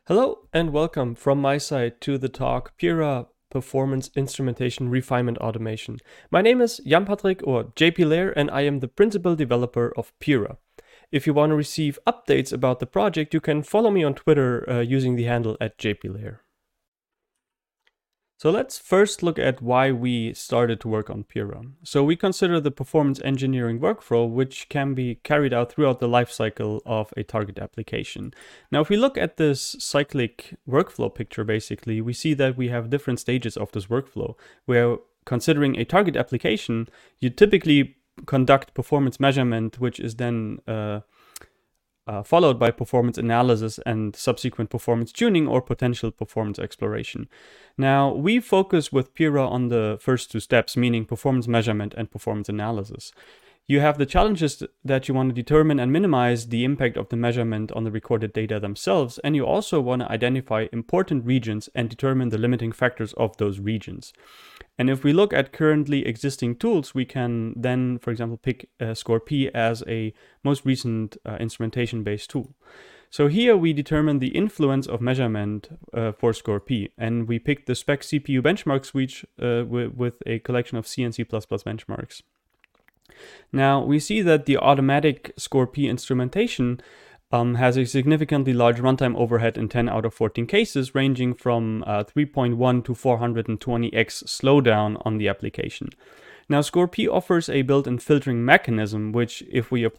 Hello and welcome from my side to the talk Pira Performance Instrumentation Refinement Automation. My name is Jan-Patrick or JP Lair and I am the principal developer of Pira. If you want to receive updates about the project, you can follow me on Twitter using the handle @JPLair. So let's first look at why we started to work on Pira. So we consider the performance engineering workflow, which can be carried out throughout the lifecycle of a target application. Now, if we look at this cyclic workflow picture, basically, we see that we have different stages of this workflow, where considering a target application, you typically conduct performance measurement, which is then followed by performance analysis and subsequent performance tuning or potential performance exploration. Now, we focus with Pira on the first two steps, meaning performance measurement and performance analysis. You have the challenges that you want to determine and minimize the impact of the measurement on the recorded data themselves, and you also want to identify important regions and determine the limiting factors of those regions. And if we look at currently existing tools, we can then, for example, pick ScoreP as a most recent instrumentation-based tool. So here we determine the influence of measurement for ScoreP, and we pick the spec CPU benchmark suite with a collection of C and C++ benchmarks. Now, we see that the automatic ScoreP instrumentation has a significantly large runtime overhead in 10 out of 14 cases, ranging from 3.1 to 420x slowdown on the application. Now, ScoreP offers a built-in filtering mechanism, which, if we